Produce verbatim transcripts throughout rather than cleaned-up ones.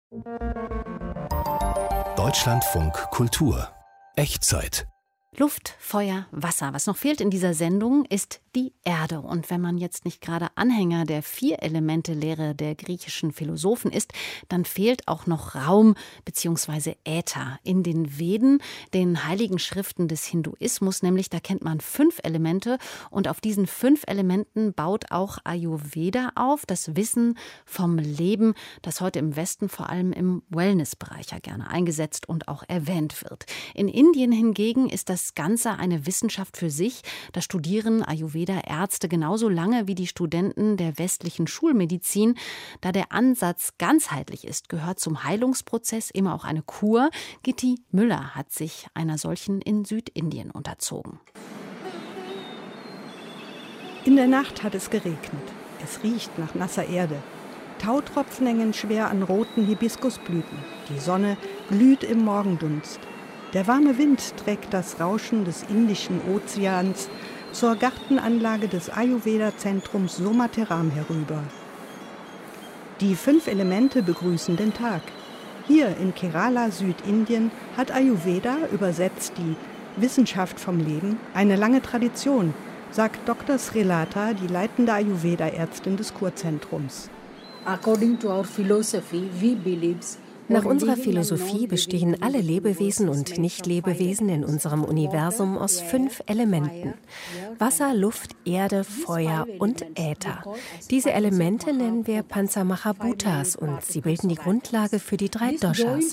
Deutschlandfunk Kultur. Echtzeit. Luft, Feuer, Wasser. Was noch fehlt in dieser Sendung, ist die Erde. Und wenn man jetzt nicht gerade Anhänger der Vier-Elemente-Lehre der griechischen Philosophen ist, dann fehlt auch noch Raum bzw. Äther. In den Veden, den heiligen Schriften des Hinduismus, nämlich, da kennt man fünf Elemente. Und auf diesen fünf Elementen baut auch Ayurveda auf, das Wissen vom Leben, das heute im Westen vor allem im Wellness-Bereich ja gerne eingesetzt und auch erwähnt wird. In Indien hingegen ist das Ganze eine Wissenschaft für sich. Da studieren Ayurveda-Ärzte genauso lange wie die Studenten der westlichen Schulmedizin. Da der Ansatz ganzheitlich ist, gehört zum Heilungsprozess immer auch eine Kur. Gitti Müller hat sich einer solchen in Südindien unterzogen. In der Nacht hat es geregnet. Es riecht nach nasser Erde. Tautropfen hängen schwer an roten Hibiskusblüten. Die Sonne glüht im Morgendunst. Der warme Wind trägt das Rauschen des Indischen Ozeans zur Gartenanlage des Ayurveda-Zentrums Somateram herüber. Die fünf Elemente begrüßen den Tag. Hier in Kerala, Südindien, hat Ayurveda, übersetzt die Wissenschaft vom Leben, eine lange Tradition, sagt Doktor Srilata, die leitende Ayurveda-Ärztin des Kurzentrums. According to our philosophy, we believe Nach unserer Philosophie bestehen alle Lebewesen und Nicht-Lebewesen in unserem Universum aus fünf Elementen: Wasser, Luft, Erde, Feuer und Äther. Diese Elemente nennen wir Panchamahabhutas und sie bilden die Grundlage für die drei Doshas.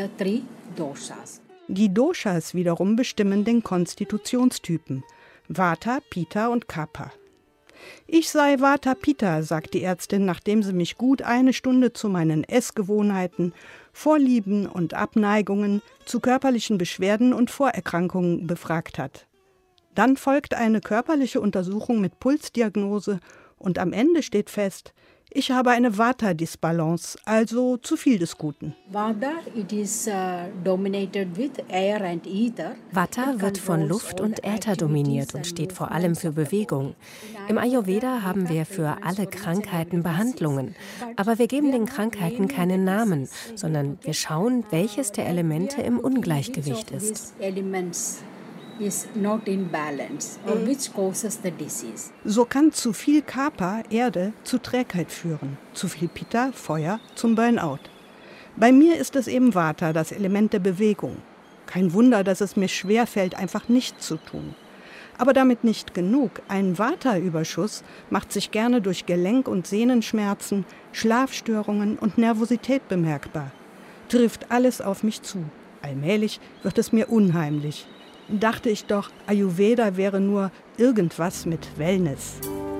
Die Doshas wiederum bestimmen den Konstitutionstypen: Vata, Pitta und Kapha. Ich sei Vata Pitta, sagt die Ärztin, nachdem sie mich gut eine Stunde zu meinen Essgewohnheiten, Vorlieben und Abneigungen, zu körperlichen Beschwerden und Vorerkrankungen befragt hat. Dann folgt eine körperliche Untersuchung mit Pulsdiagnose und am Ende steht fest, ich habe eine Vata-Disbalance, also zu viel des Guten. Vata, it is, uh, dominated with air and ether. Vata wird von Luft und Äther dominiert und steht vor allem für Bewegung. Im Ayurveda haben wir für alle Krankheiten Behandlungen. Aber wir geben den Krankheiten keinen Namen, sondern wir schauen, welches der Elemente im Ungleichgewicht ist. Is not in balance or which causes the disease. So kann zu viel Kapha, Erde, zu Trägheit führen, zu viel Pitta, Feuer, zum Burnout. Bei mir ist es eben Vata, das Element der Bewegung. Kein Wunder, dass es mir schwerfällt, einfach nichts zu tun. Aber damit nicht genug. Ein Vata-Überschuss macht sich gerne durch Gelenk- und Sehnenschmerzen, Schlafstörungen und Nervosität bemerkbar. Trifft alles auf mich zu. Allmählich wird es mir unheimlich. Dachte ich doch, Ayurveda wäre nur irgendwas mit Wellness.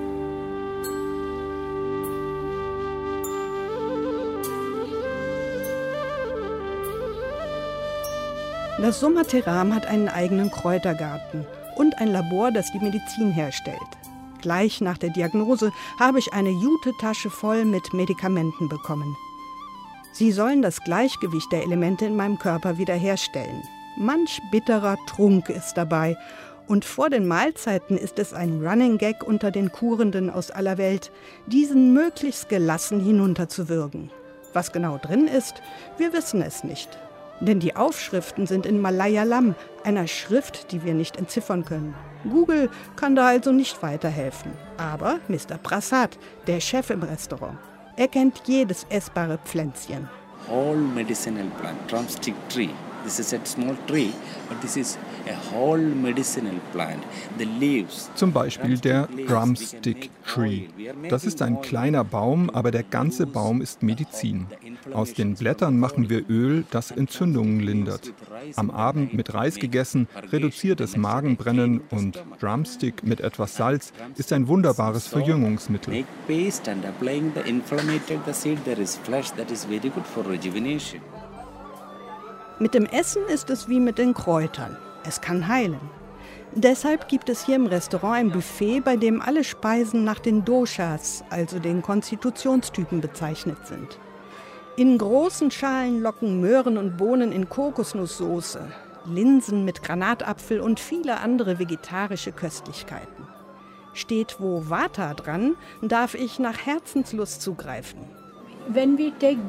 Das Somateram hat einen eigenen Kräutergarten und ein Labor, das die Medizin herstellt. Gleich nach der Diagnose habe ich eine Jute-Tasche voll mit Medikamenten bekommen. Sie sollen das Gleichgewicht der Elemente in meinem Körper wiederherstellen. Manch bitterer Trunk ist dabei. Und vor den Mahlzeiten ist es ein Running Gag unter den Kurenden aus aller Welt, diesen möglichst gelassen hinunterzuwürgen. Was genau drin ist, wir wissen es nicht. Denn die Aufschriften sind in Malayalam, einer Schrift, die wir nicht entziffern können. Google kann da also nicht weiterhelfen. Aber Mister Prasad, der Chef im Restaurant, er kennt jedes essbare Pflänzchen. All medicinal plant, drumstick tree. This is a small tree, but this is a whole medicinal plant. The leaves. Zum Beispiel der Drumstick Tree. Das ist ein kleiner Baum, aber der ganze Baum ist Medizin. Aus den Blättern machen wir Öl, das Entzündungen lindert. Am Abend mit Reis gegessen, reduziert es Magenbrennen und Drumstick mit etwas Salz ist ein wunderbares Verjüngungsmittel. Make paste and applying the inflammation the seed there is flesh that is very good for rejuvenation. Mit dem Essen ist es wie mit den Kräutern. Es kann heilen. Deshalb gibt es hier im Restaurant ein Buffet, bei dem alle Speisen nach den Doshas, also den Konstitutionstypen, bezeichnet sind. In großen Schalen locken Möhren und Bohnen in Kokosnusssoße, Linsen mit Granatapfel und viele andere vegetarische Köstlichkeiten. Steht wo Vata dran, darf ich nach Herzenslust zugreifen. When we take the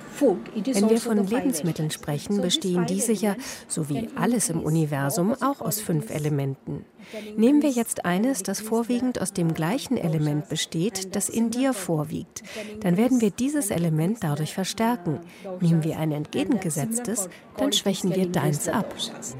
Wenn wir von Lebensmitteln sprechen, bestehen diese ja, so wie alles im Universum, auch aus fünf Elementen. Nehmen wir jetzt eines, das vorwiegend aus dem gleichen Element besteht, das in dir vorwiegt. Dann werden wir dieses Element dadurch verstärken. Nehmen wir ein entgegengesetztes, dann schwächen wir deins ab.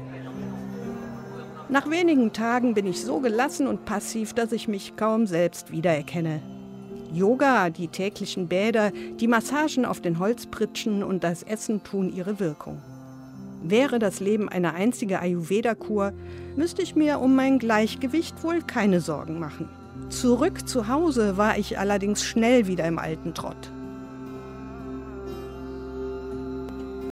Nach wenigen Tagen bin ich so gelassen und passiv, dass ich mich kaum selbst wiedererkenne. Yoga, die täglichen Bäder, die Massagen auf den Holzpritschen und das Essen tun ihre Wirkung. Wäre das Leben eine einzige Ayurveda-Kur, müsste ich mir um mein Gleichgewicht wohl keine Sorgen machen. Zurück zu Hause war ich allerdings schnell wieder im alten Trott.